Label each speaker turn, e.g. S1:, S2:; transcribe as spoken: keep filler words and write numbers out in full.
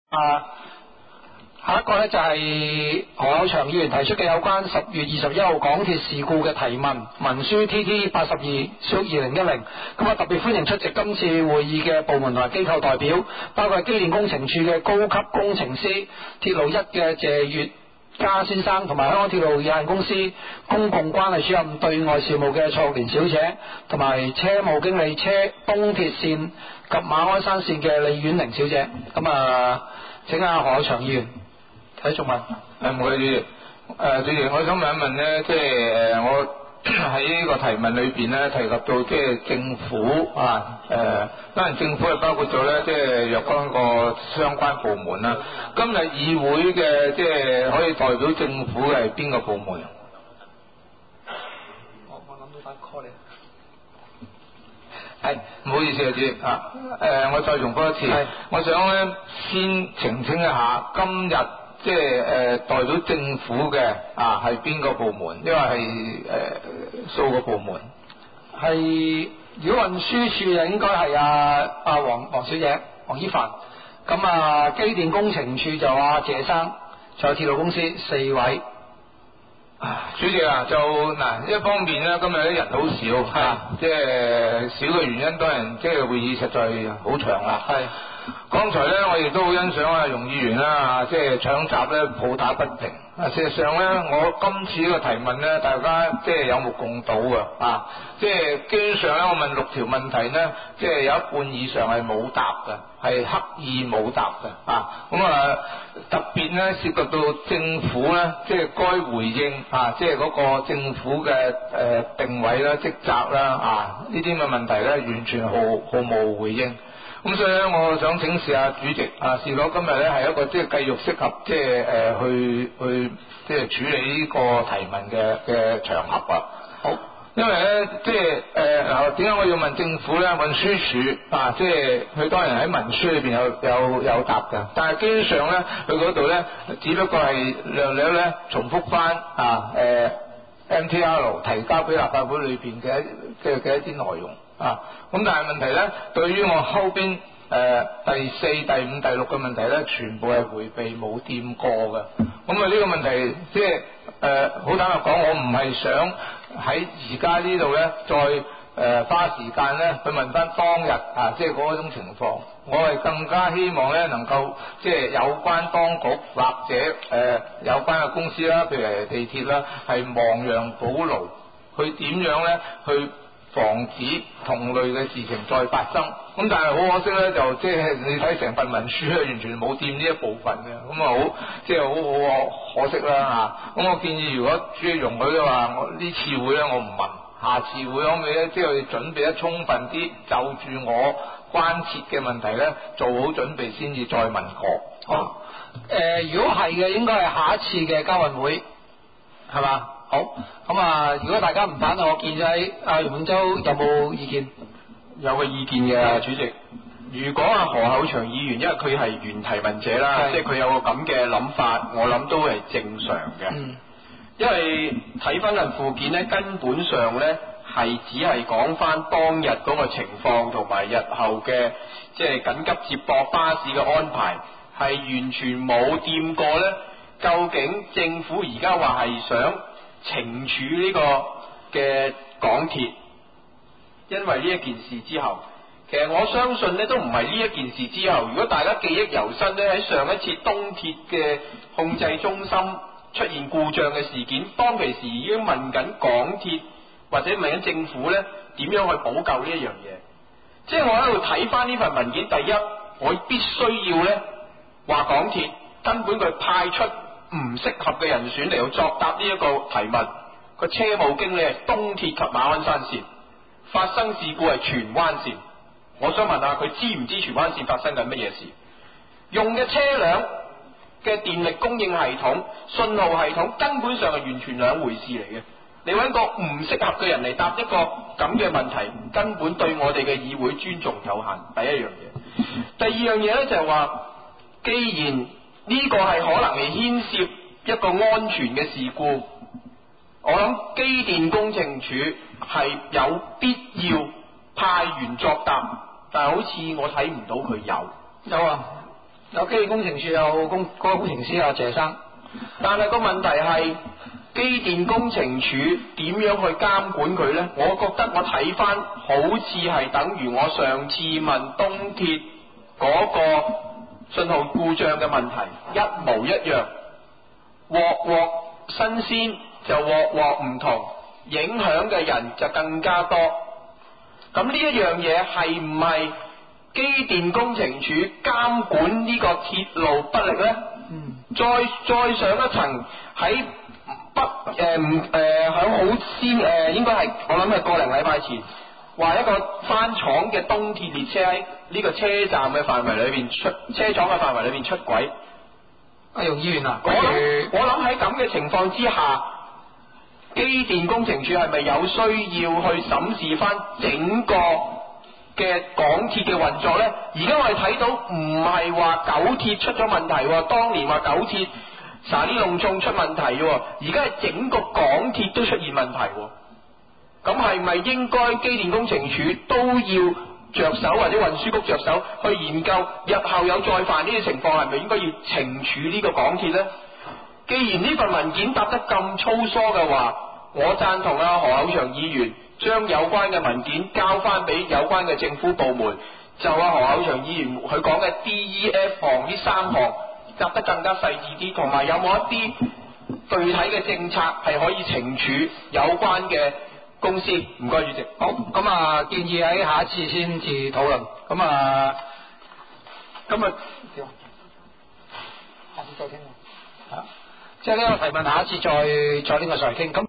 S1: 啊，下一個呢就係何厚祥議員提出嘅有關十月二十一號港鐵事故嘅提問，文書 T T 八十二小二零一零。咁啊，特別歡迎出席今次會議嘅部門同埋機構代表，包括機電工程處嘅高級工程師、鐵路一嘅謝月嘉先生，同埋香港鐵路有限公司公共關係主任對外事務嘅蔡玉蓮小姐，同埋車務經理車東鐵線及馬鞍山線嘅李婉玲小姐。咁啊，請阿何厚祥議員睇續問。
S2: 誒，唔該主席。誒，主席，我想問一問咧，即係誒我喺呢個提問裏邊咧提及到即係政府啊，誒、呃，當然政府係包括咗咧，即係若干個相關部門啦。今日議會嘅即係可以代表政府嘅係邊個部門？
S1: 我我諗到打 call 你。
S2: 係，唔好意思啊，主席啊，誒、呃，我再重複一次，我想咧先澄清一下，今日即係誒、呃、代表政府嘅啊係邊個部門？因為係誒數個部門。
S1: 係，如果運輸處就應該係阿阿黃黃小姐黃依凡，咁啊機電工程處就阿謝生，仲有鐵路公司四位。
S2: 主席啊，就嗱一方面咧，今日啲人好少，係即係少嘅原因，當然即係會議實在好長啦。係，剛才咧我亦都好欣賞啊容議員啦，即係搶閘咧抱打不平。啊，事實上咧，我今次呢個提問咧，大家即係有目共睹嘅啊，即係基本上咧，我問六條問題咧，即係有一半以上係冇答嘅，係刻意冇答嘅啊。咁啊，特別咧涉及到政府咧，即係該回應啊，即係嗰個政府嘅誒、呃、定位啦、職責啦啊，呢啲咁嘅問題咧，完全毫毫無回應。咁所以咧，我想請示下主席啊，是否今日咧係一個即係繼續適合即係誒去去即係處理呢個提問嘅嘅場合啊？好，因為咧即係誒點解我要問政府咧？運輸署啊，即係佢當然喺文書裏邊有有有答嘅，但係基本上咧，佢嗰度咧只不過係略略咧重複翻啊誒、呃、M T R 提交俾立法會裏邊嘅嘅嘅一啲內容。啊，咁但係問題咧，對於我後邊誒、呃、第四、第五、第六嘅問題咧，全部係迴避冇掂過嘅。咁啊呢個問題即係誒好坦白講，我唔係想喺而家呢度咧再誒、呃、花時間咧去問翻當日啊，即係嗰種情況。我係更加希望咧能夠即係有關當局或者誒、呃、有關嘅公司啦，譬如係地鐵啦，係亡羊補牢，去點樣咧去防止同類嘅事情再發生，咁但係好可惜咧，就即係你睇成份文書咧，完全冇掂呢一部分嘅，咁啊好即係好好可惜啦嚇。咁我建議，如果主席容許嘅話，我呢次會咧我唔問，下次會可唔可以咧，即係準備得充分啲，就住我關切嘅問題咧，做好準備先至再問過。
S1: 好，誒、呃、如果係嘅，應該係下一次嘅交運會，係嘛？好，咁啊，如果大家唔反對，我建議阿袁永洲有冇意見？
S3: 有個意見嘅主席。如果阿何厚祥議員，因為佢係原提問者啦，即係佢有個咁嘅諗法，我諗都係正常嘅。嗯。因為睇翻份附件咧，根本上咧係只係講翻當日嗰個情況，同埋日後嘅即係緊急接駁巴士嘅安排，係完全冇掂過咧。究竟政府而家話係想懲處呢個嘅港鐵，因為呢一件事之後，其實我相信咧都唔係呢一件事之後。如果大家記憶猶新咧，喺上一次東鐵嘅控制中心出現故障嘅事件，當其時已經問緊港鐵或者問緊政府咧點樣去補救呢一樣嘢。即係我喺度睇翻呢份文件，第一我必須要咧話港鐵根本佢派出唔適合嘅人選嚟到作答呢一個提問，個車務經理係東鐵及馬鞍山線，發生事故係荃灣線。我想問下佢知唔知荃灣線發生緊乜嘢事？用嘅車輛嘅電力供應系統、信號系統根本上係完全兩回事嚟嘅。你揾個唔適合嘅人嚟答一個咁嘅問題，根本對我哋嘅議會尊重有限。第一樣嘢，第二樣嘢咧就係話，既然呢個係可能係牽涉一個安全嘅事故，我諗機電工程署係有必要派員作答，但係好似我睇唔到佢有。
S1: 有啊， 有機電工程署有工嗰個工程師啊謝生，
S3: 但係個問題係機電工程署點樣去監管佢呢？我覺得我睇翻好似係等於我上次問東鐵嗰個信號故障嘅問題一模一樣，鑊鑊新鮮就鑊鑊唔同，影響嘅人就更加多。咁呢一樣嘢係唔係機電工程署監管呢個鐵路不力呢？
S1: 嗯，
S3: 再再上一層喺北誒誒響好先誒、呃，應該係我諗係個零禮拜前，話一個翻廠嘅東鐵列車喺呢個車站嘅範圍裏邊出車廠嘅範圍裏邊出軌。
S1: 阿容議員啊，
S3: 我諗我諗喺咁嘅情況之下，機電工程署係咪有需要去審視翻整個嘅港鐵嘅運作呢？而家我哋睇到唔係話九鐵出咗問題，當年話九鐵查啲弄重出問題嘅，而家係整個港鐵都出現問題。咁係咪應該機電工程署都要着手，或者運輸局着手去研究，日後有再犯呢啲情況，係咪應該要懲處呢個港鐵呢？既然呢份文件答得咁粗疏嘅話，我贊同啊何厚祥議員將有關嘅文件交翻俾有關嘅政府部門，就啊何厚祥議員佢講嘅 D E F 項呢三項答得更加細緻啲，同埋有冇一啲具體嘅政策係可以懲處有關嘅公司？唔該主席。
S1: 好，咁啊建議喺下一次先至討論。咁啊今日點啊？下次再傾啊。即係呢個提問，下一次再再呢個上嚟傾。咁